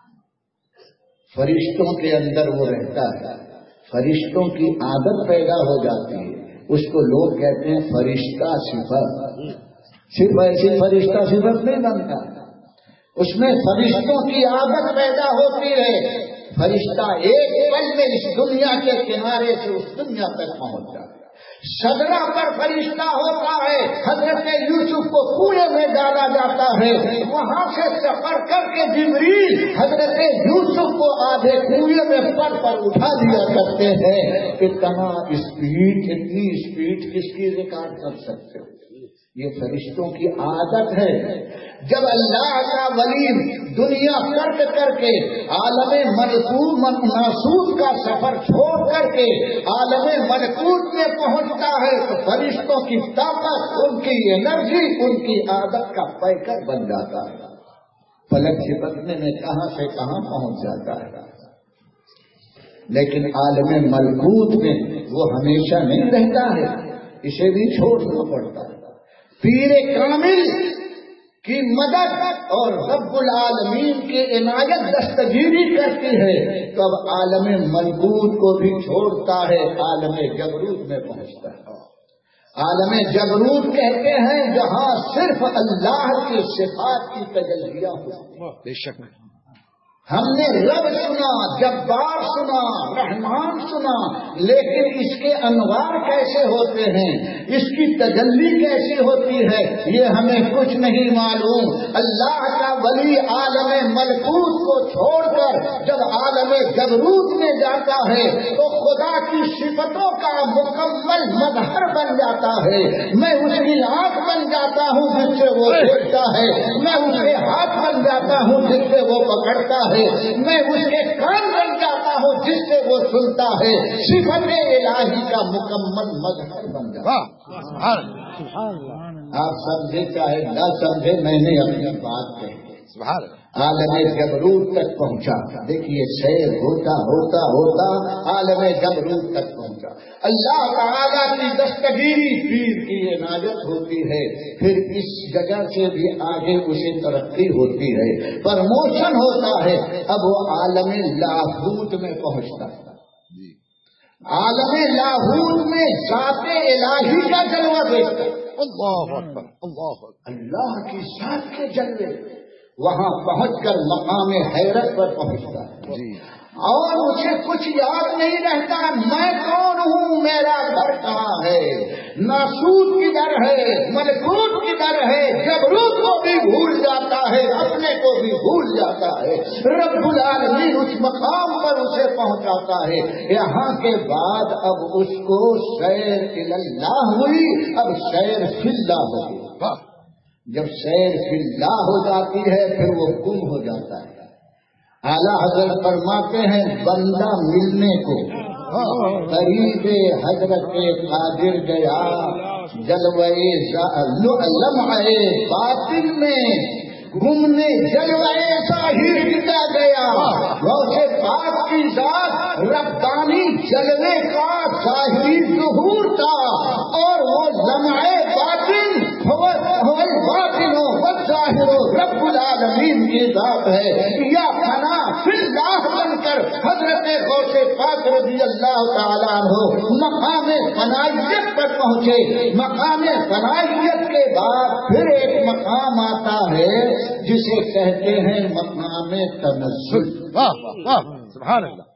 فرشتوں کے اندر وہ رہتا ہے. فرشتوں کی عادت پیدا ہو جاتی ہے. اس کو لوگ کہتے ہیں فرشتہ صفت. صرف ایسی فرشتہ صفت نہیں بنتا، اس میں فرشتوں کی عادت پیدا ہوتی ہے. فرشتہ ایک پل میں اس دنیا کے کنارے سے اس دنیا تک پہنچ جاتا ہے. صدرہ پر فرشتہ ہوتا ہے. حضرت یوسف کو کنویں میں ڈالا جاتا ہے، وہاں سے سفر کر کے جبریل حضرت یوسف کو آدھے کنویں میں پر پر اٹھا دیا کرتے ہیں. اتنا اسپیڈ اتنی اسپیڈ کس کی ریکارڈ کر سکتے ہو؟ یہ فرشتوں کی عادت ہے. جب اللہ کا ولی دنیا ترک کر کے عالم ملکوت ناسوت کا سفر چھوڑ کر کے عالم ملکوت میں پہنچتا ہے تو فرشتوں کی طاقت، ان کی انرجی، ان کی عادت کا پیکر بن جاتا ہے. فلک جھپکنے میں کہاں سے کہاں پہنچ جاتا ہے. لیکن عالم ملکوت میں وہ ہمیشہ نہیں رہتا ہے، اسے بھی چھوڑنا پڑتا ہے. پیر کامل کی مدد اور رب العالمین کی عنایت دستگیری کرتی ہے تو اب عالم ملکوت کو بھی چھوڑتا ہے، عالم جبروت میں پہنچتا ہے. عالم جبروت کہتے ہیں جہاں صرف اللہ کی صفات کی تجلیاں ہوتی ہیں. بے شک ہم نے رب سنا، جبار سنا، رحمان سنا، لیکن اس کے انوار کیسے ہوتے ہیں، اس کی تجلی کیسے ہوتی ہے، یہ ہمیں کچھ نہیں معلوم۔ اللہ کا ولی عالم ملکوت کو چھوڑ کر جب عالم جبروت میں جاتا ہے تو خدا کی صفتوں کا مکمل مظہر بن جاتا ہے۔ میں اس کی آنکھ بن جاتا ہوں جس سے وہ دیکھتا ہے، میں اس کے ہاتھ بن جاتا ہوں جس سے وہ پکڑتا ہے، میں اس کے کان بن جاتا ہوں جس سے وہ سنتا ہے۔ صفت الہی کا مکمل مظہر بن جاتا ہے۔ آپ سمجھے چاہے نہ سمجھے، میں نے اپنی بات کہی، عالم جبروت تک پہنچا۔ دیکھیے سیر ہوتا ہوتا ہوتا عالم جبروت تک پہنچا۔ اللہ تعالیٰ کی دستگیری پیر کی عنایت ہوتی ہے، پھر اس جگہ سے بھی آگے اسے ترقی ہوتی ہے، پرموشن ہوتا ہے، اب وہ عالم لاہوت میں پہنچتا ہے۔ عالم لاہوت میں ذات الہی کا جلوہ دیکھتا ہے، اللہ اکبر، اللہ اللہ کی ذات کے جلوے، وہاں پہنچ کر مقام حیرت پر پہنچتا ہے، اور مجھے کچھ یاد نہیں رہتا میں کون ہوں، میرا گھر کہاں ہے، ناسوت کدھر ہے، ملکوت کدھر ہے، جبروت کو بھی بھول جاتا ہے، اپنے کو بھی بھول جاتا ہے۔ رب العالمین اس مقام پر اسے پہنچاتا ہے۔ یہاں کے بعد اب اس کو سیر اللہ ہوئی، اب سیر فی اللہ ہوئی۔ جب سیر فی اللہ ہو جاتی ہے پھر وہ گم ہو جاتا ہے۔ اعلیٰ حضرت فرماتے ہیں بندہ ملنے کو قریب حضرت قادر گیا، جلوے لمحے باطن میں گھومنے جلوے ظاہر کا گیا، غوث پاک کی ذات ربانی جلوے کا ظاہری ظہور تھا، اور وہ لمحے باطن باطن ظاہر رب العالمین کی ذات ہے۔ یا فنا فی اللہ بن کر حضرت غوث پاک رضی اللہ تعالیٰ عنہ مقام فنائیت پر پہنچے۔ مقام فنائیت کے بعد پھر ایک مقام آتا ہے جسے کہتے ہیں مقام تنزل۔ سبحان اللہ۔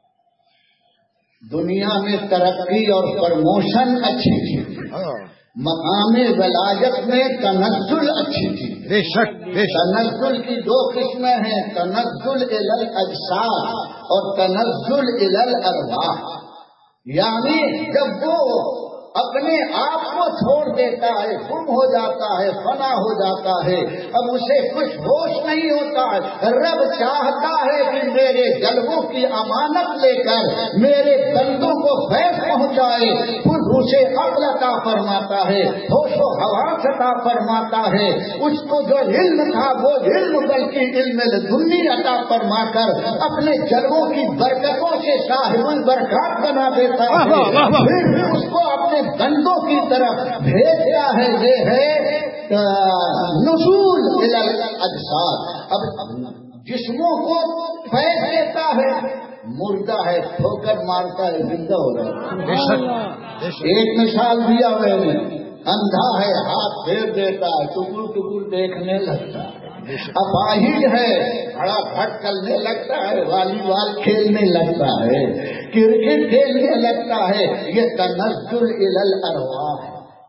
دنیا میں ترقی اور پرموشن اچھی تھی، مقام ولایت میں تنزل اچھی تھی۔ بے شک بے شک۔ تنزل کی دو قسمیں ہیں، تنزل الی الاجساد اور تنزل الی الارواح، یعنی جب وہ اپنے آپ کو چھوڑ دیتا ہے، گم ہو جاتا ہے، فنا ہو جاتا ہے، اب اسے کچھ ہوش نہیں ہوتا ہے۔ رب چاہتا ہے کہ میرے جلووں کی امانت لے کر میرے بندوں کو فیض پہنچائے، خود اسے عقل عطا فرماتا ہے، ہوش و حواس عطا فرماتا ہے، اس کو جو علم تھا وہ علم بلکہ علم لدنی عطا فرما کر اپنے جلووں کی برکتوں سے صاحب البرکات بنا دیتا ہے، پھر اس کو اپنے بندوں کی طرف بھیجتا ہے۔ یہ ہے نزول الی الاجساد۔ اب جسموں کو فیض دیتا ہے، مردہ ہے ٹھوکر مارتا ہے، زندہ ہو رہا ہے۔ ایک مثال دیا میں نے، اندھا ہے ہاتھ پھیر دیتا ہے، ٹکر ٹکر دیکھنے لگتا ہے۔ اپاہج ہے بڑا پھٹ چلنے لگتا ہے، والی بال کھیلنے لگتا ہے، کرکٹ کھیلنے لگتا ہے۔ یہ تنزل الی الارواح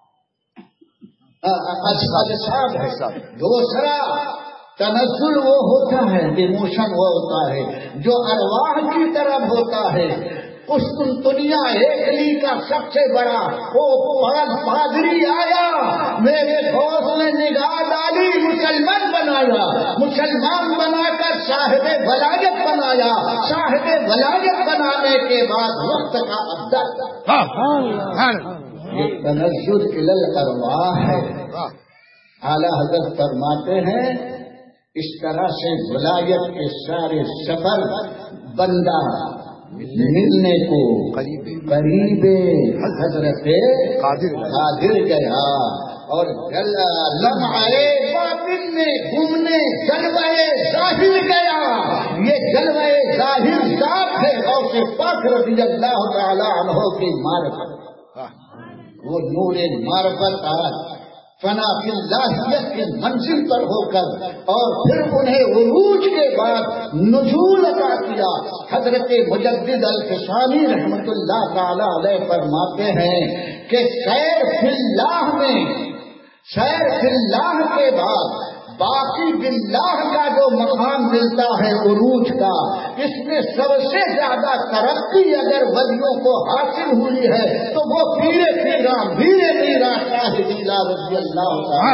ہے۔ دوسرا تنزل وہ ہوتا ہے، ایموشن وہ ہوتا ہے جو ارواح کی طرف ہوتا ہے۔ قسطنطنیہ ایٹلی کا سب سے بڑا وہ پادری آیا، میرے دوست نے نگاہ ڈالی، مسلمان بنایا، مسلمان بنا کر صاحب ولایت بنایا، صاحب ولایت بنانے کے بعد وقت کا ابدال، یہ تنزل الی الارواح ہے۔ اعلیٰ حضرت فرماتے ہیں اس طرح سے ولایت کے سارے سفر بندہ ملنے کو قریب حضرت قادر گیا، اور لمحے باطن میں گھومنے جلوے ظاہر گیا۔ یہ جلوے ظاہر ذات ہے غوث پاک رضی اللہ تعالی عنہ کی معرفت، وہ نور معرفت آج فنا فی اللہیت کی منزل پر ہو کر، اور پھر انہیں عروج کے بعد نزول عطا کیا۔ حضرت مجدد الفسانی رحمت اللہ تعالی علیہ فرماتے ہیں کہ سیر فی اللہ میں، سیر فی اللہ کے بعد باقی باللہ کا جو مقام ملتا ہے عروج کا، اس میں سب سے زیادہ ترقی اگر ولیوں کو حاصل ہوئی ہے تو وہ پیر پیران پیر پیران شاہ جیلا رضی اللہ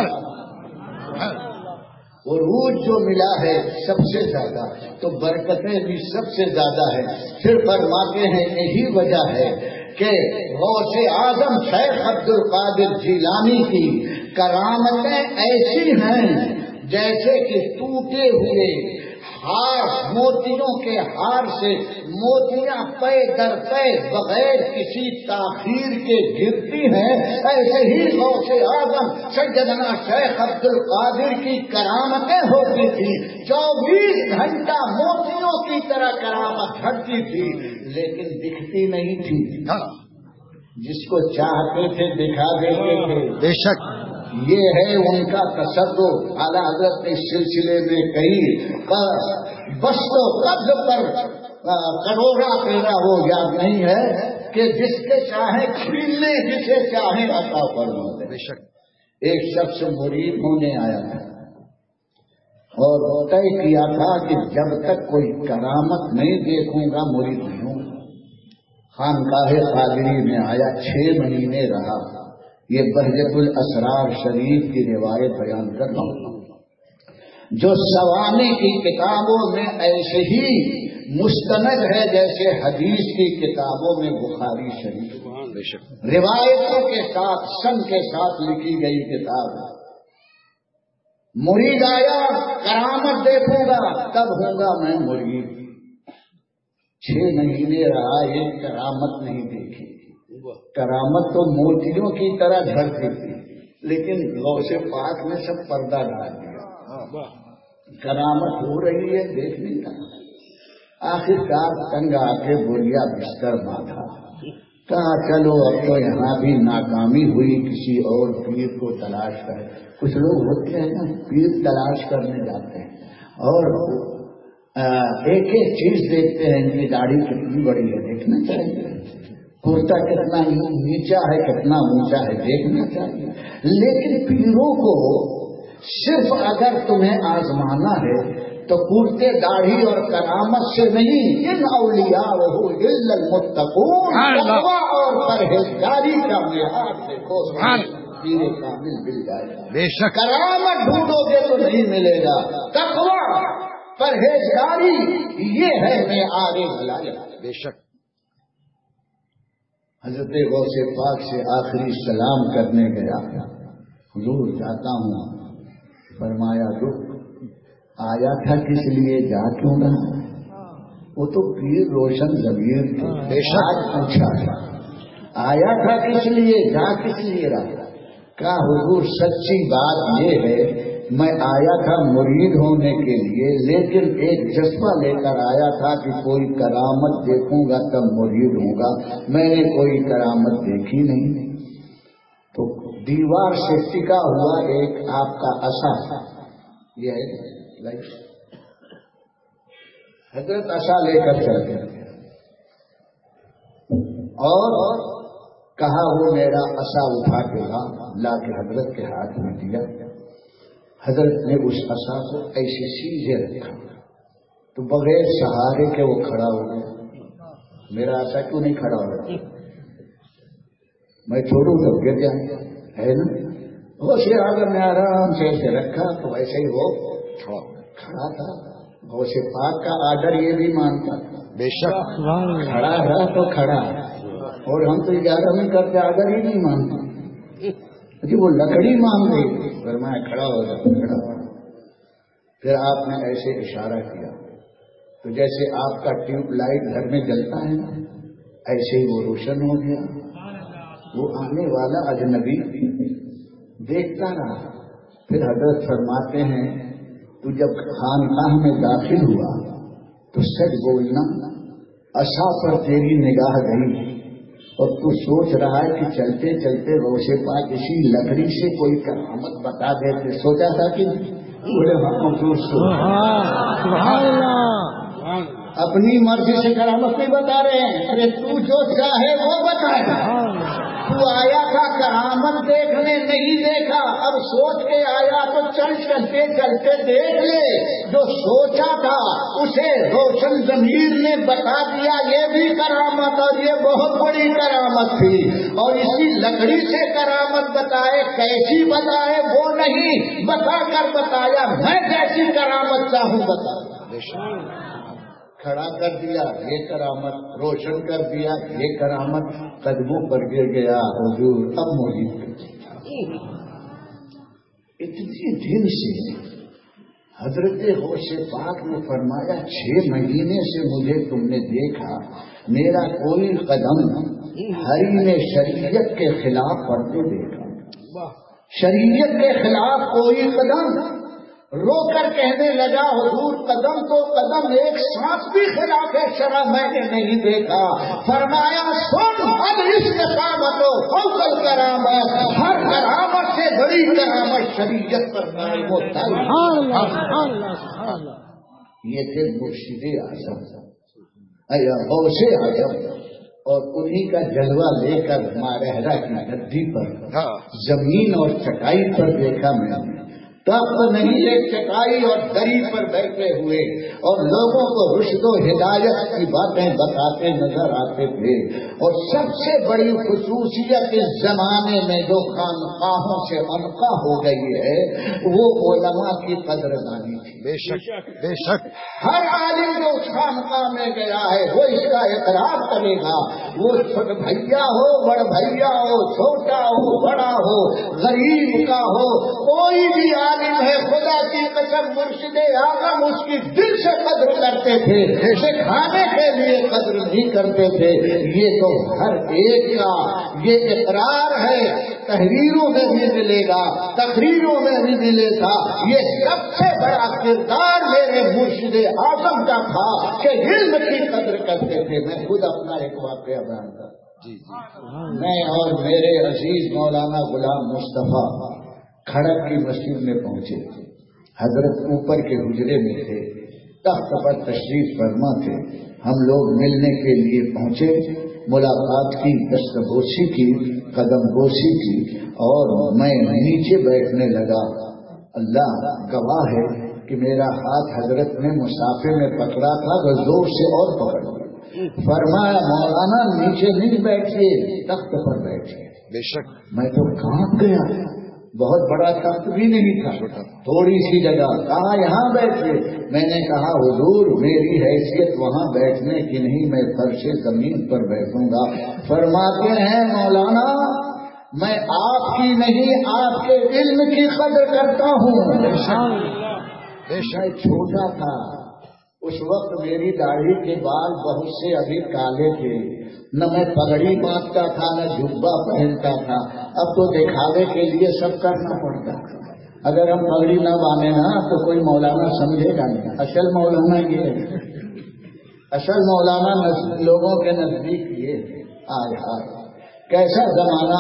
تعالی عروج جو ملا ہے سب سے زیادہ، تو برکتیں بھی سب سے زیادہ ہے۔ پھر فرماتے ہیں یہی وجہ ہے کہ غوث اعظم شیخ عبد القادر جیلانی کی کرامتیں ایسی ہیں جیسے کہ ٹوٹے ہوئے ہار، موتیوں کے ہار سے موتیاں پے در پے بغیر کسی تاخیر کے گرتی ہیں، ایسے ہی غوث اعظم سیدنا شیخ عبد القادر کی کرامتیں ہوتی تھی، چوبیس گھنٹہ موتیوں کی طرح کرامت جھڑتی تھی، لیکن دکھتی نہیں تھی۔ جس کو چاہتے تھے دکھا دیتے تھے۔ بے شک یہ ہے ان کا تصور۔ اعلیٰ حضرت اس سلسلے میں کئی بس تو قبض پر کروڑا تیرا وہ یاد نہیں ہے کہ جس کے چاہے چھیلنے، جسے چاہے عطا فرمائے۔ بے شک ایک شخص مرید ہونے آیا تھا اور طے کیا تھا کہ جب تک کوئی کرامت نہیں دیکھوں گا مرید نہیں ہوں۔ خانقاہ قادری میں آیا، چھ مہینے رہا۔ یہ بہجت الاسرار شریف کی روایت بیان کر رہا ہوں، جو سوانے کی کتابوں میں ایسے ہی مستند ہے جیسے حدیث کی کتابوں میں بخاری شریف، روایتوں کے ساتھ سن کے ساتھ لکھی گئی کتاب۔ مرید آیا، کرامت دیکھوں گا تب ہوں گا میں مرید۔ چھ مہینے رہا، ایک کرامت نہیں دیکھی۔ کرامت تو موتیوں کی طرح جھڑتی تھی، لیکن غوث پاک نے سب پردہ ڈال دیا۔ کرامت ہو رہی ہے، دیکھ نہیں تھا۔ آخر کار تنگ آ کے بولیا بستر باندھا، کہا چلو اب تو یہاں بھی ناکامی ہوئی، کسی اور پیر کو تلاش کر۔ کچھ لوگ ہوتے ہیں نا پیر تلاش کرنے جاتے ہیں اور ایک ایک چیز دیکھتے ہیں، ان کی داڑھی کتنی بڑی ہے دیکھنا چاہیے، کرتا کتنا نیچا ہے کتنا اونچا ہے دیکھنا چاہیے۔ لیکن پیروں کو صرف اگر تمہیں آزمانا ہے تو کرتے داڑھی اور کرامت سے نہیں، ان اولیاء الا المتقون، تقویٰ اور پرہیزگاری کا معیار دیکھو، پیر کامل مل جائے گا۔ بے شک کرامت ڈھونڈو گے تو نہیں ملے گا، تقویٰ پرہیزگاری یہ ہے معیار ولایت۔ بے شک حضرت غوث پاک سے آخری سلام کرنے گیا، حضور جاتا ہوں۔ فرمایا رک، آیا تھا کس لیے، جا کیوں رہا؟ وہ تو پیر روشن ضمیر تھے، بے شک پوچھا تھا آیا تھا کس لیے، جا کس لیے رہا؟ کہا حضور سچی بات یہ ہے میں آیا تھا مرید ہونے کے لیے، لیکن ایک جذبہ لے کر آیا تھا کہ کوئی کرامت دیکھوں گا تب مرید ہوں گا۔ میں نے کوئی کرامت دیکھی نہیں، تو دیوار سے ٹکا ہوا ایک آپ کا عصا، یہ ہے حضرت عصا لے کر چل گئے اور کہا وہ میرا عصا اٹھا کے لا کے حضرت کے ہاتھ میں دیا۔ حضرت نے اس عصا کو ایسے سیدھے رکھا تو بغیر سہارے کے وہ کھڑا ہو گیا۔ میرا عصا کیوں نہیں کھڑا ہو رہا؟ میں چھوڑوں تو گر جائیں ہے نا۔ وہ سے اگر میں آرام سے ایسے رکھا تو ویسے ہی وہ کھڑا تھا۔ وہ سے پاک کا آرڈر یہ بھی مانتا تھا، بے شک کھڑا رہا تو کھڑا، اور ہم تو اجازت نہیں کرتے، آرڈر ہی نہیں مانتے جی، وہ لکڑی مان گئی، فرمایا کھڑا ہو جا، کھڑا ہو۔ پھر آپ نے ایسے اشارہ کیا تو جیسے آپ کا ٹیوب لائٹ گھر میں جلتا ہے ایسے ہی وہ روشن ہو گیا۔ وہ آنے والا اجنبی دیکھتا رہا۔ پھر حضرت فرماتے ہیں تو جب خانقاہ میں داخل ہوا تو سچ بولنا، عصا پر تیری نگاہ گئی اور تو سوچ رہا ہے کہ چلتے چلتے روشے پاک اسی لکڑی سے کوئی کرامت بتا دیتے. سوچا تھا کہ بولے اپنی مرضی سے کرامت نہیں بتا رہے ہیں. ارے تو جو چاہے وہ بتائے. تو آیا تھا کرامت دیکھنے نہیں دیکھا, اب سوچ کے آیا تو چل چلتے چلتے دیکھ لے. جو سوچا تھا اسے روشن ضمیر نے بتا دیا یہ بھی کرامت اور یہ بہت بڑی کرامت تھی. اور اسی لکڑی سے کرامت بتائے, کیسی بتائے وہ نہیں, بتا کر بتایا میں جیسی کرامت چاہوں بتا. کھڑا کر دیا یہ کرامت, روشن کر دیا یہ کرامت, قدموں پر گر گیا حضور اب موجود کر. اتنی دن سے حضرت غوث پاک نے فرمایا چھ مہینے سے مجھے تم نے دیکھا, میرا کوئی قدم حریم شریعت کے خلاف پڑتے دیکھا. شریعت کے خلاف کوئی قدم. رو کر کہنے لگا حضور قدم تو قدم ایک سانس بھی خلاف شرع میں نے نہیں دیکھا. فرمایا سن اب اس کرامت و فوق الکرامت, ہر کرامت سے بڑی کرامت شریعت پر قائم ہوتا ہے. یہ تھے مرشد اعظم یا غوث اعظم, اور انہی کا جلوہ لے کر مارہرہ کی گدی پر زمین اور چٹائی پر دیکھا میں نے. تخت نہیں ایک چٹائی اور دری پر بیٹھے ہوئے اور لوگوں کو رشد و ہدایت کی باتیں بتاتے نظر آتے تھے. اور سب سے بڑی خصوصیت اس زمانے میں جو خانقاہوں سے انقا ہو گئی ہے وہ علماء کی قدردانی تھی. بے شک بے شک ہر عالم جو اس خانقاہ میں گیا ہے وہ اس کا اقرار کرے گا. وہ چھوٹ بھیا ہو, بڑ بھیا ہو, چھوٹا ہو, بڑا ہو, غریب کا ہو, کوئی بھی عالم ہے خدا کی قسم مرشد اعظم اس کی دل سے قدر کرتے تھے, سکھانے کے لیے قدر نہیں کرتے تھے. یہ تو ہر ایک کا یہ اقرار ہے. تحریروں میں بھی ملے گا, تقریروں میں بھی ملے گا. یہ سب سے بڑا کردار میرے مرشد اعظم کا تھا کہ علم کی قدر کرتے تھے. میں خود اپنا ایک واقعہ بیان کرتا. میں اور میرے عزیز مولانا غلام مصطفیٰ کھڑک کی مسجد میں پہنچے. حضرت اوپر کے حجرے میں تھے, تخت پر تشریف فرما تھے. ہم لوگ ملنے کے لیے پہنچے, ملاقات کی, دستبوسی کی, قدم بوسی کی, اور میں نیچے بیٹھنے لگا. اللہ گواہ ہے کہ میرا ہاتھ حضرت نے مسافر میں پکڑا تھا تو زور سے اور پکڑ لیا. فرمایا مولانا نیچے نہیں بیٹھیے, تخت پر بیٹھیے. بے شک میں تو کانپ گیا. بہت بڑا تخت بھی نہیں تھا, تھوڑی سی جگہ. کہا یہاں بیٹھے. میں نے کہا حضور میری حیثیت وہاں بیٹھنے کی نہیں, میں فرش زمین پر بیٹھوں گا. فرماتے ہیں مولانا میں آپ کی نہیں آپ کے علم کی قدر کرتا ہوں. میں چھوٹا تھا اس وقت, میری داڑھی کے بال بہت سے ابھی کالے تھے, نہ میں پگڑی باندھتا تھا نہ جبہ پہنتا تھا. اب تو دکھاوے کے لیے سب کرنا پڑتا. اگر ہم پگڑی نہ باندھے نا تو کوئی مولانا سمجھے گا نہیں. اصل مولانا یہ ہے, اصل مولانا لوگوں کے نزدیک یہ آج آج کیسا زمانہ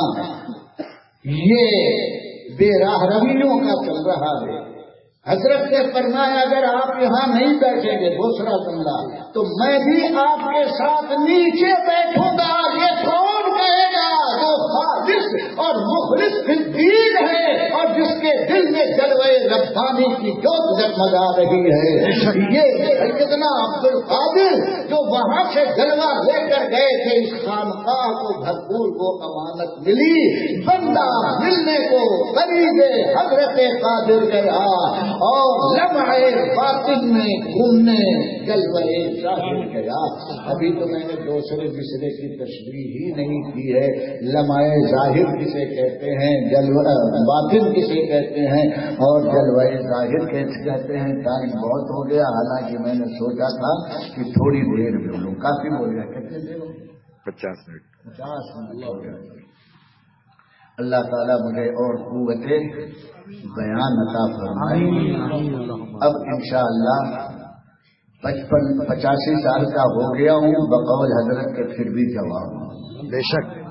یہ بے راہ رویوں کا چل رہا ہے. حضرت نے فرمایا اگر آپ یہاں نہیں بیٹھیں گے دوسرا جملہ تو میں بھی آپ کے ساتھ نیچے بیٹھوں گا. یہ کون کہے گا جو خالص اور مخلص دین ہے اور جس کے دل میں جلوے ربانی کی جوت جگمگا رہی ہے. یہ سیدنا عبد القادر جو وہاں سے جلوہ لے کر گئے تھے, اس خانقاہ کو بھرپور کو امانت ملی. بندہ ملنے کو قریب حضرت قادر گیا اور لمحے باطن میں گھومنے جلوے ظاہر گیا. ابھی تو میں نے دوسرے تیسرے کی تشریح ہی نہیں کی ہے. لمحے ظاہر کسے کہتے ہیں, جلوہ باطن کسے کہتے ہیں, اور جلوہ ظاہر کیسے کہتے ہیں. ٹائم بہت ہو گیا, حالانکہ میں نے سوچا تھا کہ تھوڑی دیر بولوں. کافی بول گیا, کتنے دیر ہو گئے؟ پچاس منٹ پچاس منٹ ہو گیا. اللہ تعالیٰ مجھے اور قوت بیان عطا فرمائے. اب انشاءاللہ پچپن پچاسی سال کا ہو گیا ہوں, بقول حضرت کے پھر بھی جواب بے شک